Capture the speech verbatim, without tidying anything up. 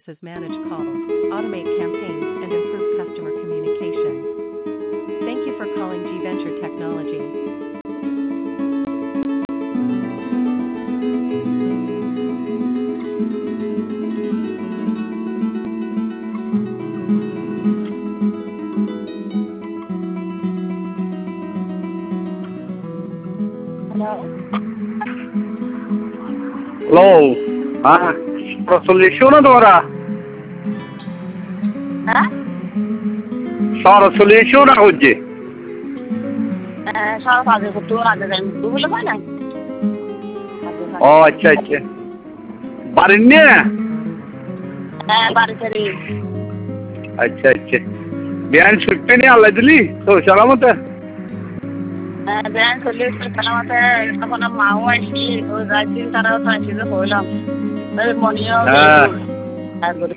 services manage calls, automate campaigns, and improve customer communication. Thank you for calling G Venture Technology. Hello. Hello. Ah, solution adora. হ্যাঁ Sara solution হচ্ছে। সব কাজে করতে আগে যাই বুঝলে পাই না ও আচ্ছা আচ্ছা। বাড়ির নিয়ে? হ্যাঁ বাড়িতে রে আচ্ছা আচ্ছা। বিয়ান ছুটতে নিয়ে আল্লাহ দিলি তো সালামতে। হ্যাঁ ব্যান চলে সালামতে তখন মাও আসি ও যাইছিল তারাও তো আসছিল হইলাম মনিও হ্যাঁ। তারপরে